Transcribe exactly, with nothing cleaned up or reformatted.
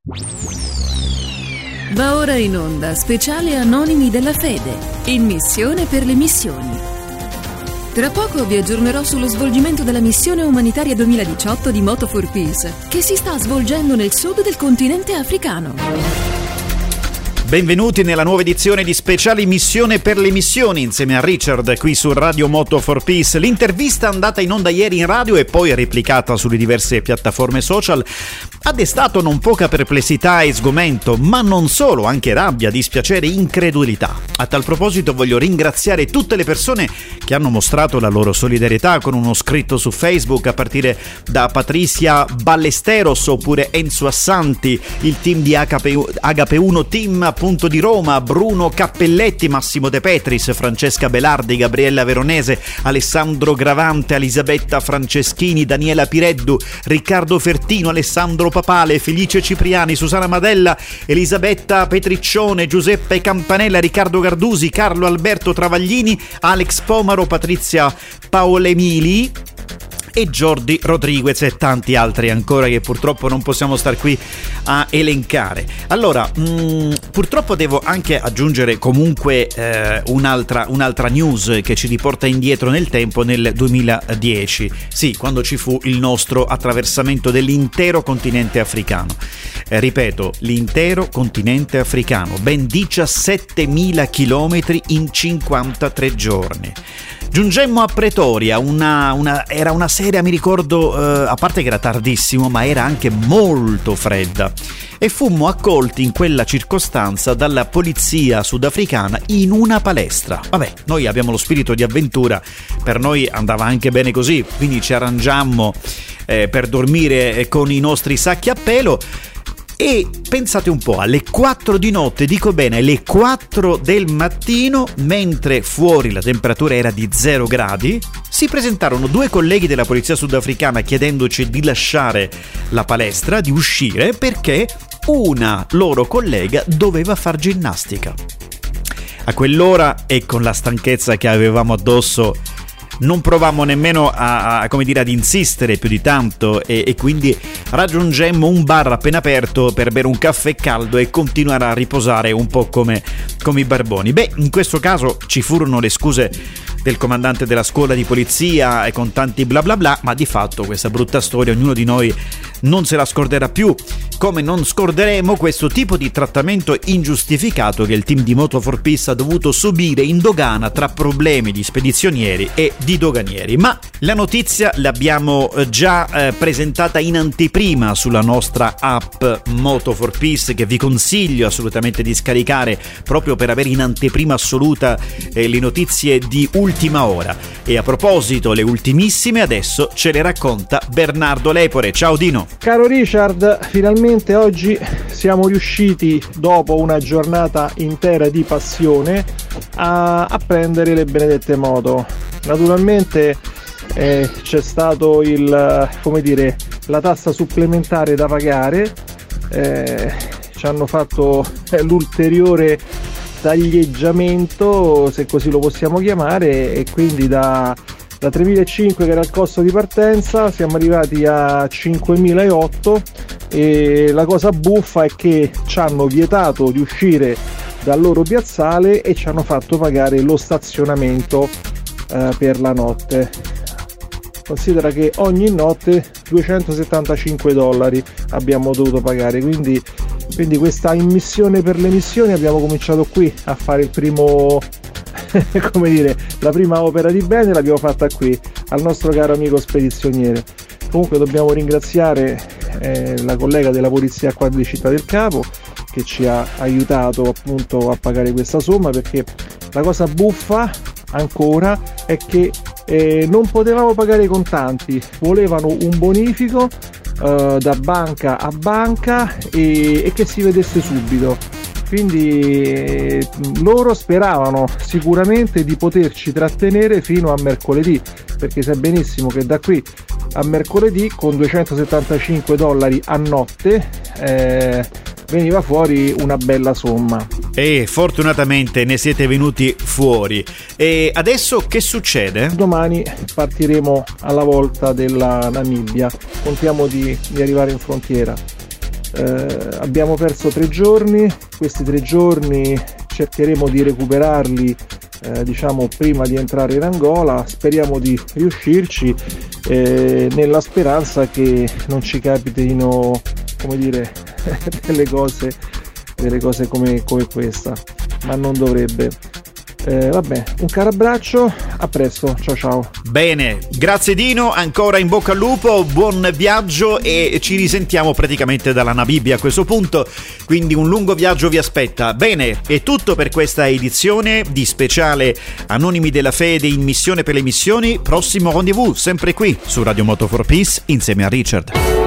Va ora in onda Speciale Anonimi della Fede, in missione per le missioni. Tra poco vi aggiornerò sullo svolgimento della missione umanitaria duemiladiciotto di Moto for Peace, che si sta svolgendo nel sud del continente africano. Benvenuti nella nuova edizione di Speciale Missione per le Missioni, insieme a Richard qui su Radio Moto for Peace. L'intervista andata in onda ieri in radio e poi replicata sulle diverse piattaforme social ha destato non poca perplessità e sgomento, ma non solo, anche rabbia, dispiacere e incredulità. A tal proposito voglio ringraziare tutte le persone che hanno mostrato la loro solidarietà con uno scritto su Facebook, a partire da Patricia Ballesteros oppure Enzo Assanti, il team di H P uno Team appunto di Roma, Bruno Cappelletti, Massimo De Petris, Francesca Belardi, Gabriella Veronese, Alessandro Gravante, Elisabetta Franceschini, Daniela Pireddu, Riccardo Fertino, Alessandro Papale, Felice Cipriani, Susanna Madella, Elisabetta Petriccione, Giuseppe Campanella, Riccardo Gardusi, Carlo Alberto Travaglini, Alex Pomaro, Patrizia Paolemili e Jordi Rodriguez e tanti altri ancora che purtroppo non possiamo star qui a elencare. Allora, mh, purtroppo devo anche aggiungere comunque eh, un'altra, un'altra news che ci riporta indietro nel tempo, nel duemiladieci, sì, quando ci fu il nostro attraversamento dell'intero continente africano. Eh, ripeto, l'intero continente africano, ben diciassettemila chilometri in cinquantatré giorni. Giungemmo a Pretoria, una, una, era una sera, mi ricordo, eh, a parte che era tardissimo, ma era anche molto fredda, e fummo accolti in quella circostanza dalla polizia sudafricana in una palestra. Vabbè, noi abbiamo lo spirito di avventura, per noi andava anche bene così, quindi ci arrangiammo eh, per dormire con i nostri sacchi a pelo. E pensate un po', alle quattro di notte, dico bene, alle quattro del mattino, mentre fuori la temperatura era di zero gradi, si presentarono due colleghi della polizia sudafricana chiedendoci di lasciare la palestra, di uscire, perché una loro collega doveva far ginnastica. A quell'ora e con la stanchezza che avevamo addosso non provammo nemmeno a, a come dire ad insistere più di tanto e, e quindi raggiungemmo un bar appena aperto per bere un caffè caldo e continuare a riposare un po' come, come i barboni. Beh, in questo caso ci furono le scuse del comandante della scuola di polizia e con tanti bla bla bla, ma di fatto questa brutta storia ognuno di noi non se la scorderà più, come non scorderemo questo tipo di trattamento ingiustificato che il team di Moto for Peace ha dovuto subire in dogana tra problemi di spedizionieri e di doganieri. Ma la notizia l'abbiamo già eh, presentata in anteprima sulla nostra app Moto for Peace, che vi consiglio assolutamente di scaricare proprio per avere in anteprima assoluta eh, le notizie di ultima ora. E a proposito, le ultimissime adesso ce le racconta Bernardo Lepore. Ciao Dino. Caro Richard, finalmente oggi siamo riusciti, dopo una giornata intera di passione, a, a prendere le benedette moto. Naturalmente eh, c'è stato il, come dire, la tassa supplementare da pagare, eh, ci hanno fatto eh, l'ulteriore taglieggiamento, se così lo possiamo chiamare, e quindi da, da tremilacinquecento che era il costo di partenza siamo arrivati a cinquemilaottocento, e la cosa buffa è che ci hanno vietato di uscire dal loro piazzale e ci hanno fatto pagare lo stazionamento eh, per la notte. Considera che ogni notte duecentosettantacinque dollari abbiamo dovuto pagare, quindi quindi questa immissione per le missioni abbiamo cominciato qui a fare il primo come dire, la prima opera di bene l'abbiamo fatta qui al nostro caro amico spedizioniere. Comunque dobbiamo ringraziare eh, la collega della polizia qua di Città del Capo che ci ha aiutato appunto a pagare questa somma, perché la cosa buffa ancora è che eh, non potevamo pagare i contanti, volevano un bonifico eh, da banca a banca e, e che si vedesse subito. Quindi eh, loro speravano sicuramente di poterci trattenere fino a mercoledì, perché sai benissimo che da qui a mercoledì con duecentosettantacinque dollari a notte eh, veniva fuori una bella somma. E fortunatamente ne siete venuti fuori. E adesso che succede? Domani partiremo alla volta della Namibia, contiamo di, di arrivare in frontiera. Eh, abbiamo perso tre giorni, questi tre giorni cercheremo di recuperarli eh, diciamo prima di entrare in Angola, speriamo di riuscirci eh, nella speranza che non ci capitino, come dire, delle cose, delle cose come, come questa, ma non dovrebbe. Eh, vabbè, un caro abbraccio, a presto, ciao ciao. Bene, grazie Dino, ancora in bocca al lupo, buon viaggio e ci risentiamo praticamente dalla Namibia a questo punto, quindi un lungo viaggio vi aspetta. Bene, è tutto per questa edizione di speciale Anonimi della Fede in missione per le missioni. Prossimo rendezvous sempre qui su Radio Moto for Peace insieme a Richard.